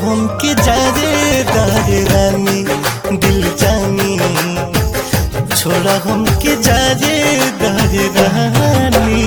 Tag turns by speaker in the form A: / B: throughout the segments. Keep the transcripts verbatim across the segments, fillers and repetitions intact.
A: हमके जारे दारे रानी दिल जानी, छोड़ा हमके जारे दारे रानी।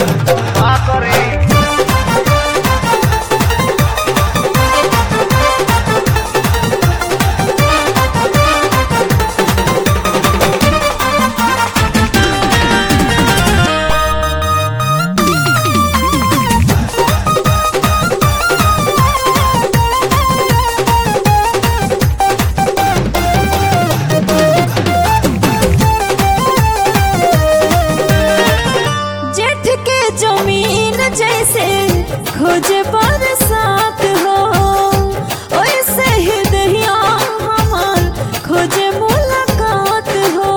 B: जैसे खोजे बरसात हो वैसे ही दहिया हमार खोजे मुलाकात हो।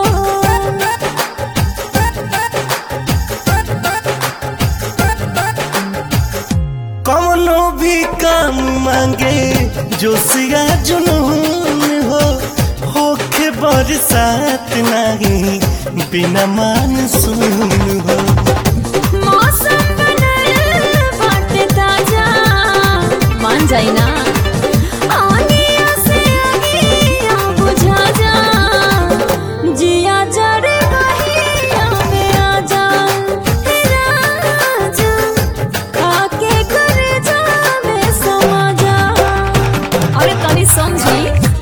A: कौनो भी काम मांगे जोशिया जुनून हो, होके बरसात नहीं बिना मानसून हो।
B: मान जाई ना आगिया से आगिया बुझा जा, जिया जरे बहिया में आ जा राजा, आके करे जा में समा जा। अरे तनी समझी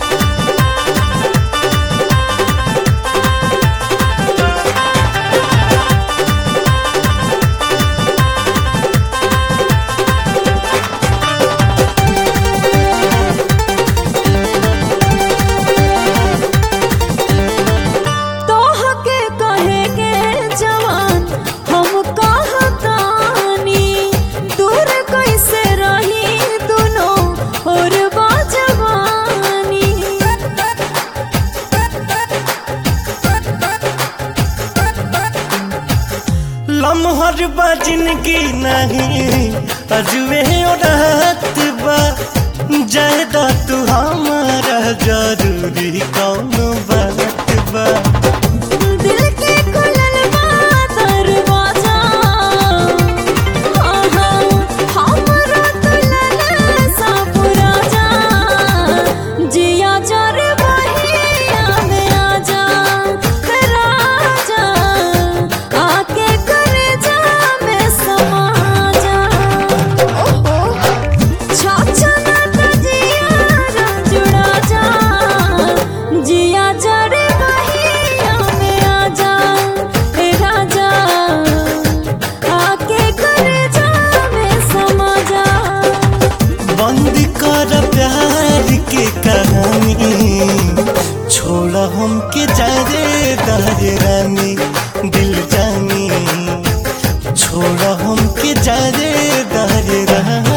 A: लम्हर बा जिंदगी नहीं अजुए रात बा, जायदा तू हमारा जरूरी कौन बात बा।
B: दिल के खुलल बा दरवाजा, हमरा तुलल सा पुरा जा, जिया जरे बहिया में आ जा राजा, आके करे जा में समा जा। ओहो छाछा ना तजिया जुड़ा जा, जिया जरे बहिया में आ जा राजा, आके करे जा में समा जा।
A: बंद कर प्यार के कहानी, छोड़ा हमके जारे दारे रानी दिल जानी, छोड़ा हमके जारे दारे रानी।